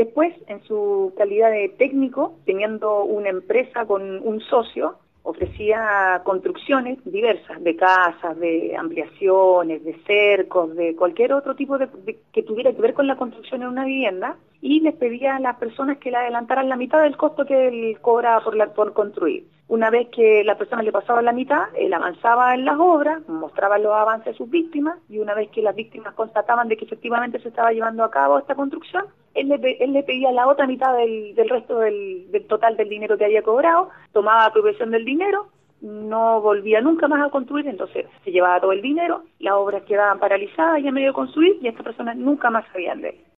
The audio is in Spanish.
Después, en su calidad de técnico, teniendo una empresa con un socio, ofrecía construcciones diversas, de casas, de ampliaciones, de cercos, de cualquier otro tipo que tuviera que ver con la construcción en una vivienda, y les pedía a las personas que le adelantaran la mitad del costo que él cobraba por construir. Una vez que las personas le pasaban la mitad, él avanzaba en las obras, mostraba los avances a sus víctimas, y una vez que las víctimas constataban de que efectivamente se estaba llevando a cabo esta construcción, él le pedía la otra mitad del resto del total del dinero que había cobrado, tomaba apropiación del dinero, no volvía nunca más a construir, entonces se llevaba todo el dinero, las obras quedaban paralizadas y a medio de construir, y estas personas nunca más sabían de él.